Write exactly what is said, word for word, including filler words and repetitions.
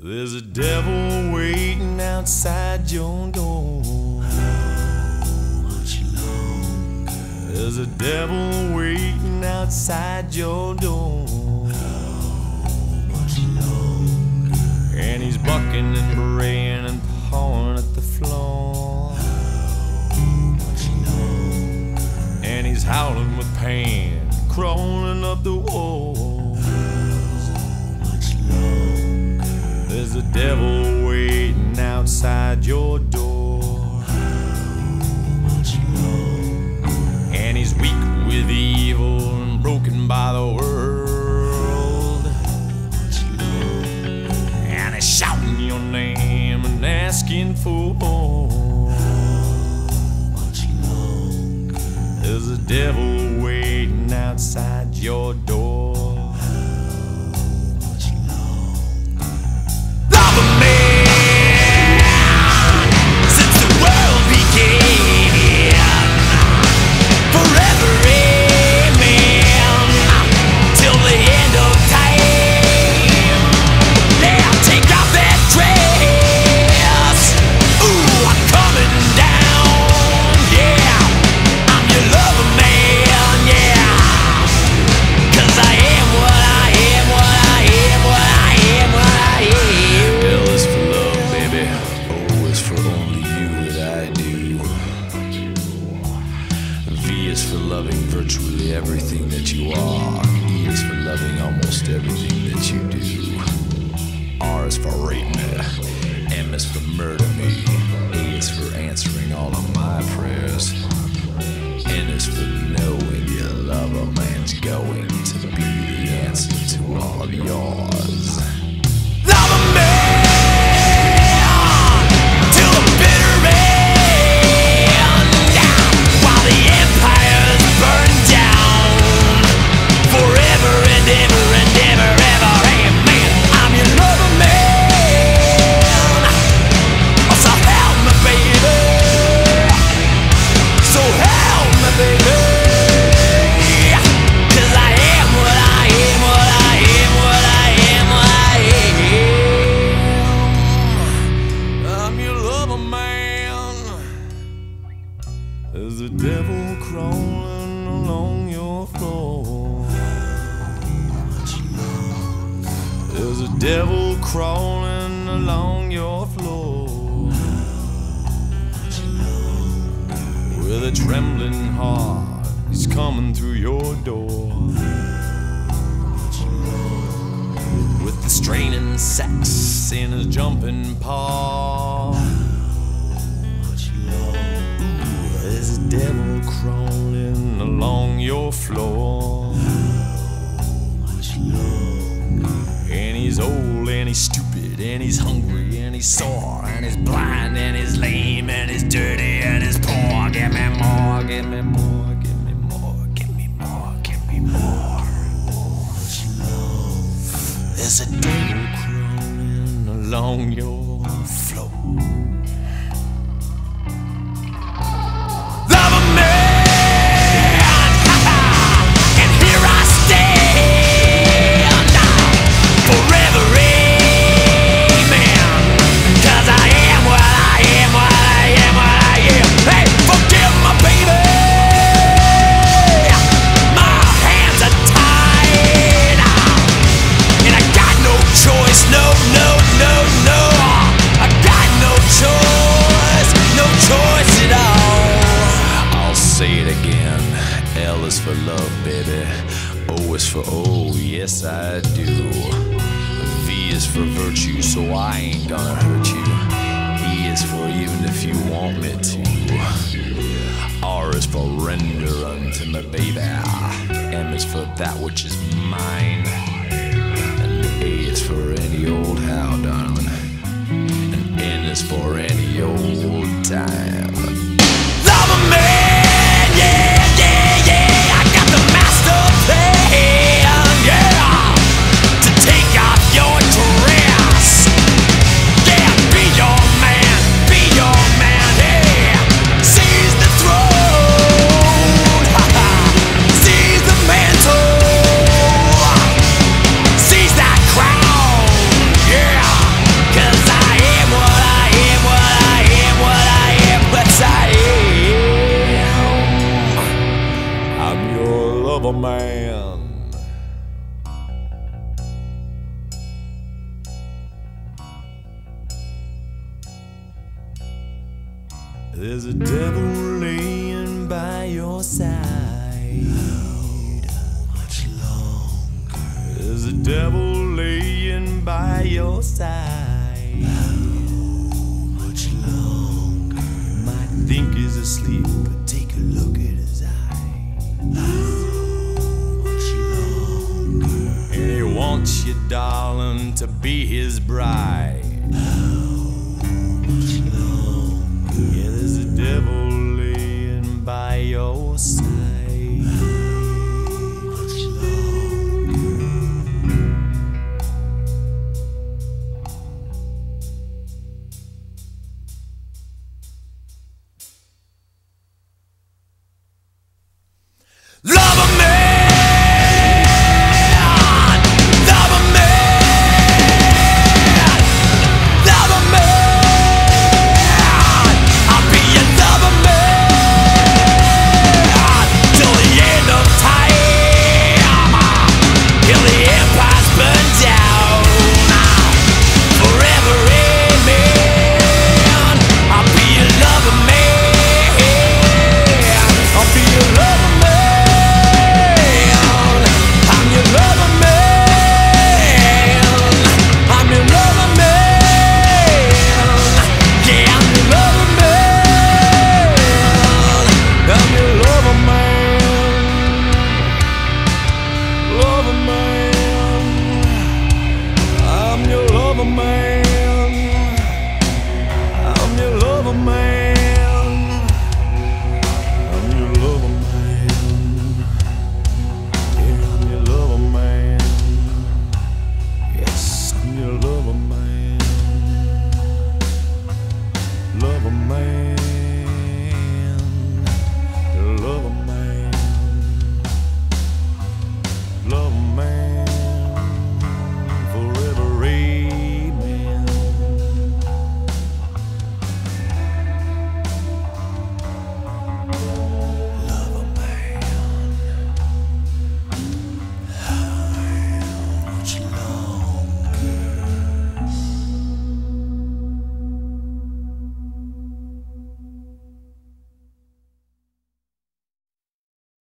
There's a devil waiting outside your door. How much longer? There's a devil waiting outside your door. How much longer? And he's bucking and braying and pawing at the floor. How much longer? And he's howling with pain, crawling up the wall. How much longer? There's a devil waiting outside your door. How much longer? And he's weak with evil and broken by the world. How much longer? And he's shouting your name and asking for more. How much longer? There's a devil waiting outside your door. For loving virtually everything that you are. E is for loving almost everything that you do. R is for rape me. M is for murder me. A is for answering all of my prayers. N is for knowing your love a man's going to be the answer to all of yours. Love a man till the bitter end, while the empire burn down forever and ever and ever, ever, amen. I'm your lover man. Oh, so help me, baby. So help me, baby. 'Cause I am what I am, what I am, what I am, what I am. I'm your lover man. There's a devil crawling along your floor. There's a devil crawling along your floor. With a trembling heart, he's coming through your door. With the straining sex in his jumping paw. There's a devil crawling along your floor. And he's old and he's stupid and he's hungry and he's sore and he's blind and he's lame and he's dirty and he's poor. Give me more, give me more, give me more, give me more, give me more. There's a devil crawling along your floor. L is for love, baby. O is for oh, yes I do. V is for virtue, so I ain't gonna hurt you. E is for even if you want me to. R is for render unto me, baby. M is for that which is mine. And A is for any old how, darling. And N is for any old time. Love a man, yeah! Seize that crown, yeah. There's a devil laying by your side. How much longer? There's a devil laying by your side. How much longer? You might think he's asleep, but take a look at his eye. How much longer? And he wants you, darling, to be his bride. How